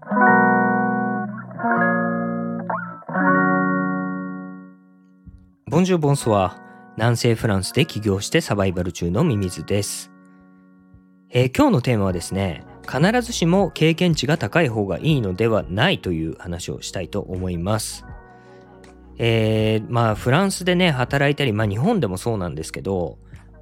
ボンジュールボンソワ。南西フランスで起業してサバイバル中のミミズです。今日のテーマはですね、必ずしも経験値が高い方がいいのではないという話をしたいと思います。フランスでね働いたり、日本でもそうなんですけど、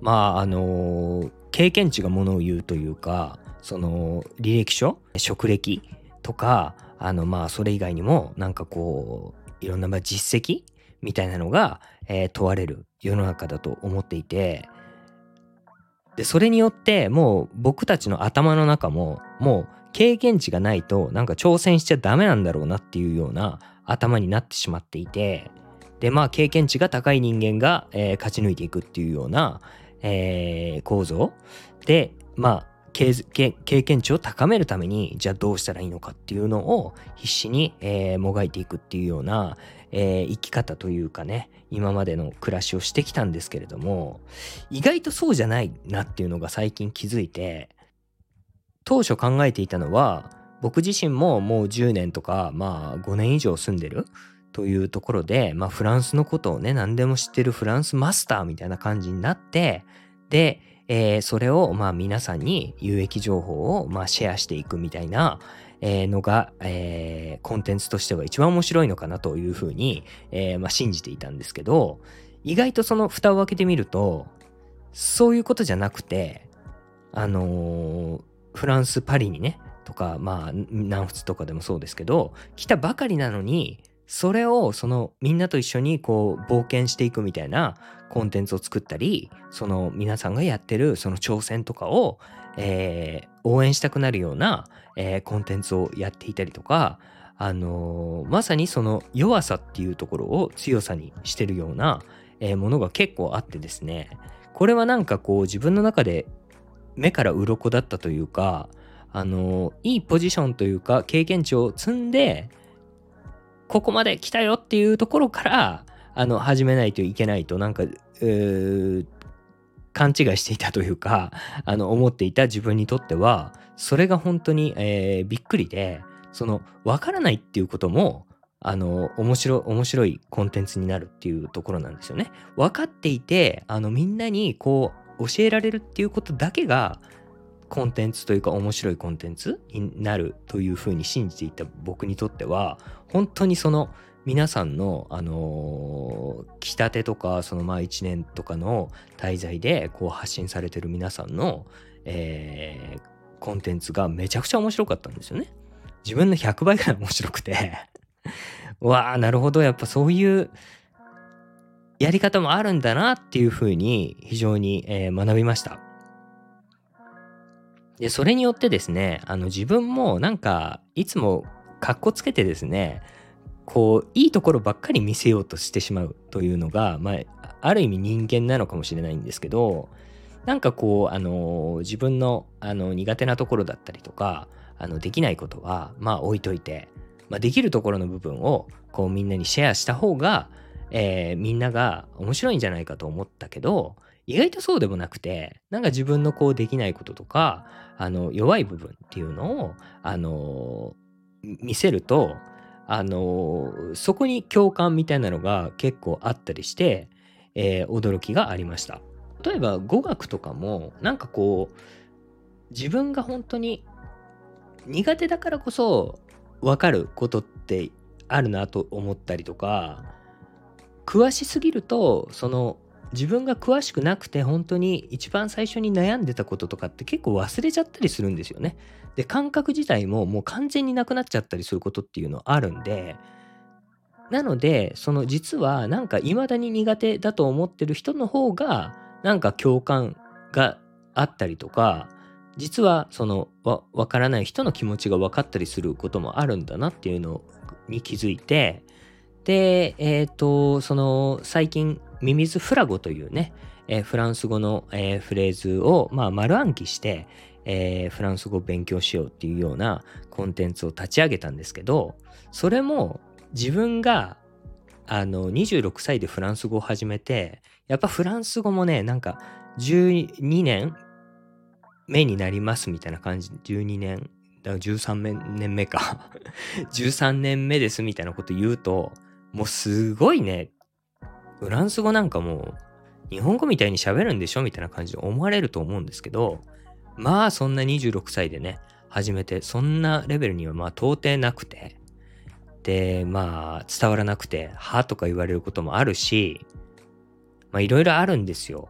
経験値がものを言うというか、その履歴書、職歴とか、それ以外にもいろんな実績みたいなのが、問われる世の中だと思っていて、でそれによってもう僕たちの頭の中ももう経験値がないと挑戦しちゃダメなんだろうなっていうような頭になってしまっていて、で経験値が高い人間が、勝ち抜いていくっていうような、構造で、経験値を高めるためにじゃあどうしたらいいのかっていうのを必死に、もがいていくっていうような、生き方というかね、今までの暮らしをしてきたんですけれども、意外とそうじゃないなっていうのが最近気づいて、当初考えていたのは、僕自身ももう10年とか、5年以上住んでるというところで、フランスのことをね何でも知ってるフランスマスターみたいな感じになって、で、それを皆さんに有益情報をシェアしていくみたいなのが、コンテンツとしては一番面白いのかなというふうに、信じていたんですけど、意外とその蓋を開けてみるとそういうことじゃなくて、フランスパリにねとか、南仏とかでもそうですけど、来たばかりなのにそれをみんなと一緒に冒険していくみたいなコンテンツを作ったり、皆さんがやってるその挑戦とかを、応援したくなるような、コンテンツをやっていたりとか、まさにその弱さっていうところを強さにしてるような、ものが結構あってですね、これは自分の中で目から鱗だったというか、いいポジションというか経験値を積んでここまで来たよっていうところから始めないといけないと勘違いしていたというか、思っていた自分にとってはそれが本当に、びっくりで、分からないっていうことも面白いコンテンツになるっていうところなんですよね。分かっていてみんなに教えられるっていうことだけがコンテンツというか面白いコンテンツになるというふうに信じていた僕にとっては、本当に皆さんの来たてとか1年とかの滞在で発信されてる皆さんの、コンテンツがめちゃくちゃ面白かったんですよね。自分の100倍ぐらい面白くてわあ、なるほど、やっぱそういうやり方もあるんだなっていうふうに非常に、学びました。でそれによってですね、自分もいつもかっこつけてですね、いいところばっかり見せようとしてしまうというのが、ある意味人間なのかもしれないんですけど、自分の苦手なところだったりとかできないことは置いといて、できるところの部分をみんなにシェアした方が、みんなが面白いんじゃないかと思ったけど、意外とそうでもなくて、自分のできないこととか弱い部分っていうのを見せるとそこに共感みたいなのが結構あったりして、驚きがありました。例えば語学とかも自分が本当に苦手だからこそ分かることってあるなと思ったりとか、詳しすぎると自分が詳しくなくて本当に一番最初に悩んでたこととかって結構忘れちゃったりするんですよね。で感覚自体ももう完全になくなっちゃったりすることっていうのあるんで、なので実は未だに苦手だと思ってる人の方が共感があったりとか、実はわからない人の気持ちが分かったりすることもあるんだなっていうのに気づいて、で最近ミミズフラゴというね、フランス語の、フレーズを丸暗記して、フランス語を勉強しようっていうようなコンテンツを立ち上げたんですけど、それも自分が26歳でフランス語を始めて、やっぱフランス語もね12年目になりますみたいな感じ、12年だから13年目か13年目ですみたいなこと言うと、もうすごいね、フランス語なんかもう日本語みたいに喋るんでしょみたいな感じで思われると思うんですけど、まあそんな26歳でね始めて、そんなレベルにはまあ到底なくて、でまあ伝わらなくてはとか言われることもあるし、まあいろいろあるんですよ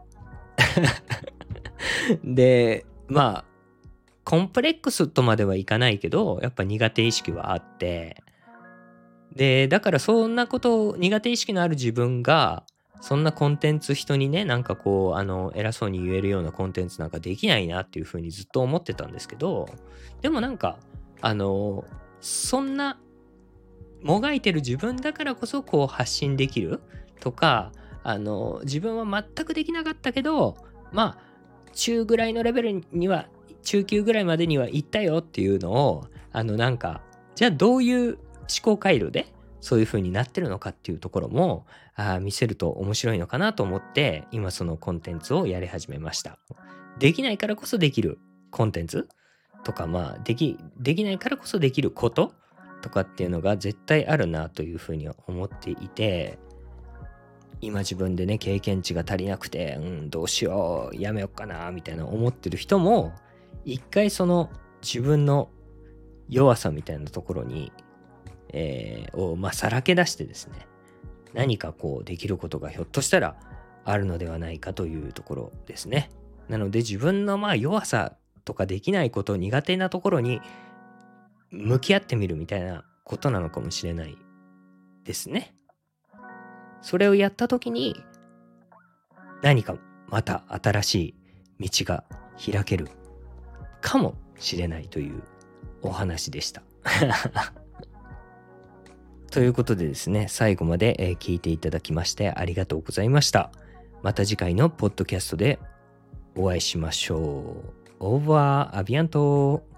でまあコンプレックスとまではいかないけど、やっぱ苦手意識はあって、でだからそんなことを苦手意識のある自分がそんなコンテンツ人にねなんかこう偉そうに言えるようなコンテンツなんかできないなっていうふうにずっと思ってたんですけど、でもなんかそんなもがいてる自分だからこそこう発信できるとか、自分は全くできなかったけど、まあ中ぐらいのレベルには中級ぐらいまでには行ったよっていうのをなんかじゃあどういう思考回路でそういう風になってるのかっていうところも見せると面白いのかなと思って、今そのコンテンツをやり始めました。できないからこそできるコンテンツとか、まあできないからこそできることとかっていうのが絶対あるなという風に思っていて、今自分でね経験値が足りなくてどうしようやめようかなみたいな思ってる人も、一回その自分の弱さみたいなところに、さらけ出してですね、何かこうできることがひょっとしたらあるのではないかというところですね。なので自分の弱さとかできないこと、苦手なところに向き合ってみるみたいなことなのかもしれないですね。それをやった時に何かまた新しい道が開けるかもしれないというお話でしたということでですね、最後まで聞いていただきましてありがとうございました。また次回のポッドキャストでお会いしましょう。オーバーアビアント。